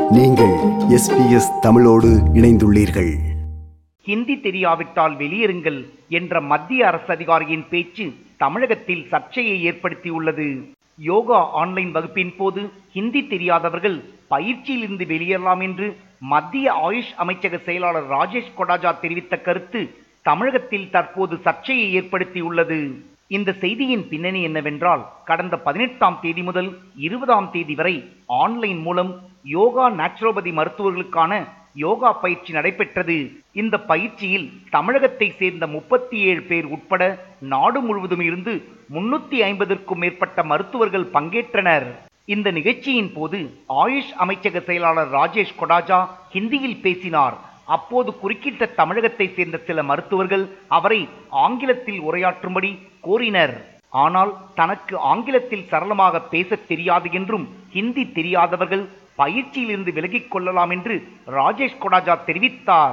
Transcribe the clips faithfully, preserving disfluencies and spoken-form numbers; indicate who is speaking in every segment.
Speaker 1: நீங்கள் S B S தமிழோடு இணைந்துள்ளீர்கள்.
Speaker 2: ஹிந்தி தெரியாவிட்டால் வெளியேறுங்கள் என்ற மத்திய அரசு அதிகாரியின் பேச்சு தமிழகத்தில் சர்ச்சையை ஏற்படுத்தியுள்ளது. யோகா ஆன்லைன் வகுப்பின் போது ஹிந்தி தெரியாதவர்கள் பயிற்சியில் இருந்து வெளியேறலாம் என்று மத்திய ஆயுஷ் அமைச்சக செயலாளர் ராஜேஷ் கொடாஜா தெரிவித்த கருத்து தமிழகத்தில் தற்போது சர்ச்சையை ஏற்படுத்தியுள்ளது. இந்த செய்தியின் பின்னணி என்னவென்றால், கடந்த பதினெட்டாம் தேதி முதல் இருபதாம் தேதி வரை ஆன்லைன் மூலம் யோகா நேச்சுரோபதி மருத்துவர்களுக்கான யோகா பயிற்சி நடைபெற்றது. இந்த பயிற்சியில் தமிழகத்தை சேர்ந்த முப்பத்தி ஏழு பேர் உட்பட நாடு முழுவதும் இருந்து முன்னூத்தி ஐம்பதற்கும் மேற்பட்ட மருத்துவர்கள் பங்கேற்றனர். இந்த நிகழ்ச்சியின் போது ஆயுஷ் அமைச்சக செயலாளர் ராஜேஷ் கொடாஜா ஹிந்தியில் பேசினார். அப்போது குறுக்கிட்ட தமிழகத்தை சேர்ந்த சில மருத்துவர்கள் அவரை ஆங்கிலத்தில் உரையாற்றும்படி கோரினர். ஆனால் தனக்கு ஆங்கிலத்தில் சரளமாக பேச தெரியாது என்றும் ஹிந்தி தெரியாதவர்கள் பயிற்சியில் இருந்து விலகிக் கொள்ளலாம் என்று ராஜேஷ் கொடாஜா தெரிவித்தார்.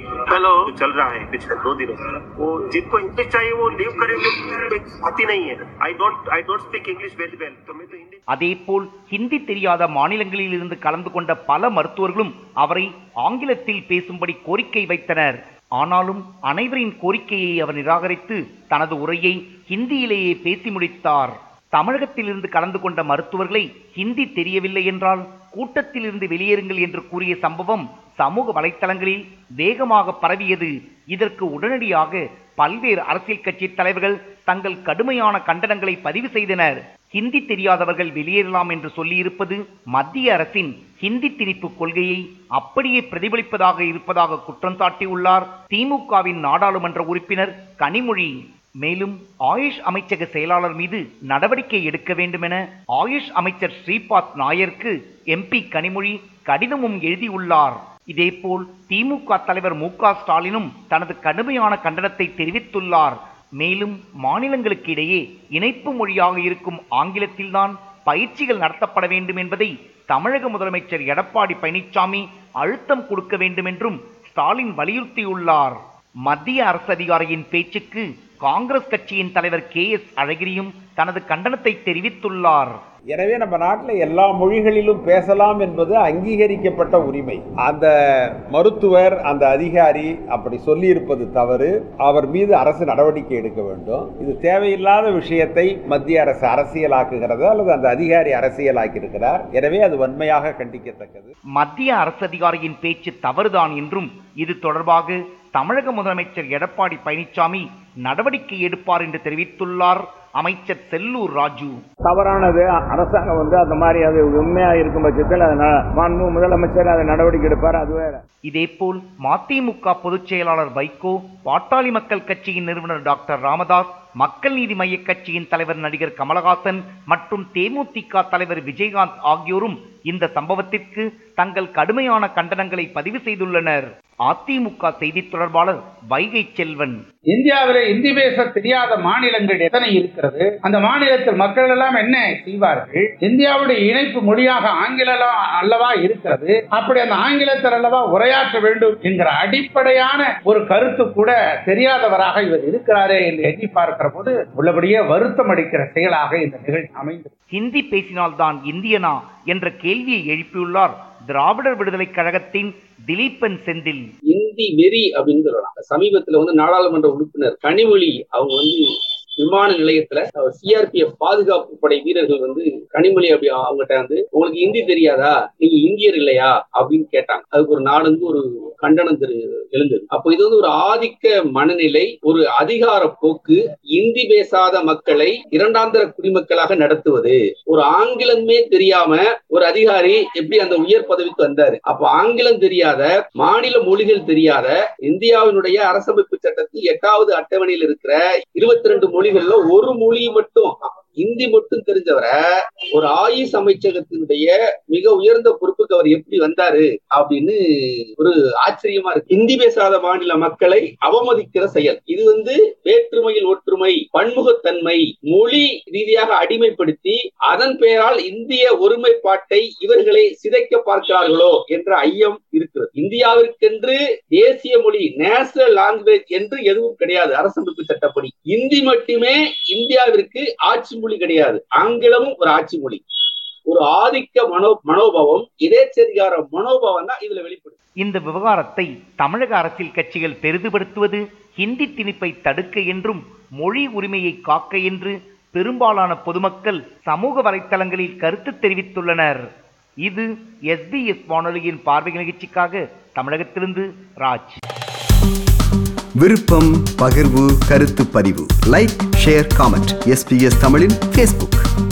Speaker 2: அதேபோல் ஹிந்தி தெரியாத மாநிலங்களில் இருந்து கலந்து கொண்ட பல மருத்துவர்களும் அவரை ஆங்கிலத்தில் பேசும்படி கோரிக்கை வைத்தனர். ஆனாலும் அனைவரின் கோரிக்கையை அவர் நிராகரித்து தனது உரையை ஹிந்தியிலேயே பேசி முடித்தார். தமிழகத்தில் இருந்து கலந்து கொண்ட மருத்துவர்களை ஹிந்தி தெரியவில்லை என்றால் கூட்டத்தில் இருந்து வெளியேறுங்கள் என்று கூறிய சம்பவம் சமூக வலைத்தளங்களில் வேகமாக பரவியது. இதற்கு உடனடியாக பல்வேறு அரசியல் கட்சி தலைவர்கள் தங்கள் கடுமையான கண்டனங்களை பதிவு செய்தனர். ஹிந்தி தெரியாதவர்கள் வெளியேறலாம் என்று சொல்லியிருப்பது மத்திய அரசின் ஹிந்தி திணிப்பு கொள்கையை அப்படியே பிரதிபலிப்பதாக இருப்பதாக குற்றம் சாட்டியுள்ளார் திமுகவின் நாடாளுமன்ற உறுப்பினர் கனிமொழி. மேலும் ஆயுஷ் அமைச்சக செயலாளர் மீது நடவடிக்கை எடுக்க வேண்டும் என ஆயுஷ் அமைச்சர் ஸ்ரீபாத் நாயருக்கு எம்பி கனிமொழி கடிதமும் எழுதியுள்ளார். இதேபோல் திமுக தலைவர் மு க ஸ்டாலினும் தனது கடுமையான கண்டனத்தை தெரிவித்துள்ளார். மேலும் மாநிலங்களுக்கு இடையே இணைப்பு மொழியாக இருக்கும் ஆங்கிலத்தில்தான் பயிற்சிகள் நடத்தப்பட வேண்டும் என்பதை தமிழக முதலமைச்சர் எடப்பாடி பழனிசாமி அழுத்தம் கொடுக்க வேண்டும் என்றும் ஸ்டாலின் வலியுறுத்தியுள்ளார். மத்திய அரசு அதிகாரியின் பேச்சுக்கு காங்கிரஸ் கட்சியின் தலைவர் கே எஸ் அழகிரியும் தனது கண்டனத்தை தெரிவித்துள்ளார்.
Speaker 3: எனவே நம்ம நாட்டில் எல்லா மொழிகளிலும் பேசலாம் என்பது அங்கீகரிக்கப்பட்ட உரிமை. அந்த மருத்துவர், அந்த அதிகாரி அப்படி சொல்லியிருப்பது தவறு. அவர் மீது அரசு நடவடிக்கை எடுக்க வேண்டும். இது தேவையில்லாத விஷயத்தை மத்திய அரசு அரசியலாக்குகிறது அல்லது அந்த அதிகாரி அரசியலாக்கி இருக்கிறார். எனவே அது வன்மையாக கண்டிக்கத்தக்கது.
Speaker 2: மத்திய அரசு அதிகாரியின் பேச்சு தவறுதான் என்றும் இது தொடர்பாக தமிழக முதலமைச்சர் எடப்பாடி பழனிசாமி நடவடிக்கை எடுப்பார் என்று தெரிவித்துள்ளார் அமைச்சர் செல்லூர் ராஜு.
Speaker 4: தவறானது அரசாங்கம் வந்து அந்த மாதிரி அது உண்மையா இருக்கும் பட்சத்தில் மாண்பு முதலமைச்சர் அதை நடவடிக்கை எடுப்பார். அது வேற.
Speaker 2: இதேபோல் மதிமுக பொதுச் செயலாளர் வைகோ, பாட்டாளி மக்கள் கட்சியின் நிறுவனர் டாக்டர் ராமதாஸ், மக்கள் நீதி மய்ய கட்சியின் தலைவர் நடிகர் கமலஹாசன் மற்றும் தேமுதிக தலைவர் விஜயகாந்த் ஆகியோரும் இந்த சம்பவத்திற்கு தங்கள் கடுமையான கண்டனங்களை பதிவு செய்துள்ளனர். அதிமுக செய்தி தொடர்பாளர் வைகை செல்வன்,
Speaker 5: இந்தியாவிலே இந்தி பேச தெரியாத மாநிலங்கள் எத்தனை இருக்கிறது? அந்த மாநிலத்தில் மக்கள் எல்லாம் என்ன செய்வார்கள்? இந்தியாவுடைய இணைப்பு மொழியாக ஆங்கிலம் அல்லவா இருக்கிறது. அப்படி அந்த ஆங்கிலத்தில் அல்லவா உரையாற்ற வேண்டும் என்கிற அடிப்படையான ஒரு கருத்து கூட தெரியாதவராக இவர் இருக்கிறாரே என்று எண்ணி பார்க்கிற போது உள்ளபடியே வருத்தம் அளிக்கிற செயலாக இந்த நிகழ்ச்சி அமைந்தது.
Speaker 2: ஹிந்தி பேசினால்தான் இந்தியனா என்ற கேள்வியை எழுப்பியுள்ளார் திராவிடர் விடுதலை கழகத்தின் திலீபன் செந்தில்.
Speaker 6: இந்தி வெறி அப்படின்னு சொல்லலாம். சமீபத்துல வந்து நாடாளுமன்ற உறுப்பினர் கனிமொழி அவங்க வந்து விமான நிலையத்துல சிஆர்பிஎஃப் பாதுகாப்பு படை வீரர்கள் வந்து கனிமொழி அப்படி அவங்ககிட்ட வந்து உங்களுக்கு இந்தி தெரியாதா, நீங்க இந்தியர் இல்லையா அப்படின்னு கேட்டாங்க. அதுக்கு ஒரு நாடுந்து ஒரு கண்டனம் தெரு எழுந்தது. அப்போ இது வந்து ஒரு ஆதிக்க மனநிலை, ஒரு அதிகார போக்கு, இந்தி பேசாத மக்களை இரண்டாந்தர குடிமக்களாக நடத்துவது. ஒரு ஆங்கிலமே தெரியாம ஒரு அதிகாரி எப்படி அந்த உயர் பதவிக்கு வந்தாரு? அப்போ ஆங்கிலம் தெரியாத, மாநில மொழிகள் தெரியாத, இந்தியாவினுடைய அரசமைப்பு சட்டத்தில் எட்டாவது அட்டவணையில் இருக்கிற இருபத்தி ரெண்டு மொழிகள்ல ஒரு மொழி மட்டும், இந்தி மட்டும் தெரிஞ்சவரை ஒரு ஆயுஷ் அமைச்சகத்தினுடைய மிக உயர்ந்த பொறுப்புக்கு அவர் எப்படி வந்தாரு அப்படின்னு ஒரு ஆச்சரியமா இருக்கு. இந்தி பேசாத மாநில மக்களை அவமதிக்கிற செயல் இது வந்து வேற்றுமையில் ஒற்றுமை, பன்முகத்தன்மை, மொழி ரீதியாக அடிமைப்படுத்தி அதன் பெயரால் இந்திய ஒருமைப்பாட்டை இவர்களை சிதைக்க பார்க்கிறார்களோ என்ற ஐயம் இருக்கிறது. இந்தியாவிற்கென்று தேசிய மொழி, நேஷனல் லாங்குவேஜ் என்று எதுவும் கிடையாது. அரசமைப்பு சட்டப்படி இந்தி மட்டுமே இந்தியாவிற்கு ஆட்சி மொழி கிடையாது. ஆங்கிலமும் ஒரு ஆட்சி மொழி. ஒரு ஆதிக்க மனோ மனோபாவம் எதேச்சதிகார மனோபாவம் தான் இதுல வெளிப்படும்.
Speaker 2: இந்த விவகாரத்தை தமிழக அரசியல் கட்சிகள் பெரிதுபடுத்துவது ஹிந்தி திணிப்பை தடுக்க என்றும் மொழி உரிமையை காக்க என்று பெரும்பாலான பொதுமக்கள் சமூக வலைத்தளங்களில் கருத்து தெரிவித்துள்ளனர். இது எஸ்பிஎஸ் வானொலியின் பார்வை நிகழ்ச்சிக்காக தமிழகத்திலிருந்து ராஜ்.
Speaker 1: விருப்பம், பகிர்வு, கருத்து பதிவு, லைக், ஷேர், காமெண்ட். எஸ்பிஎஸ் தமிழின் ஃபேஸ்புக்.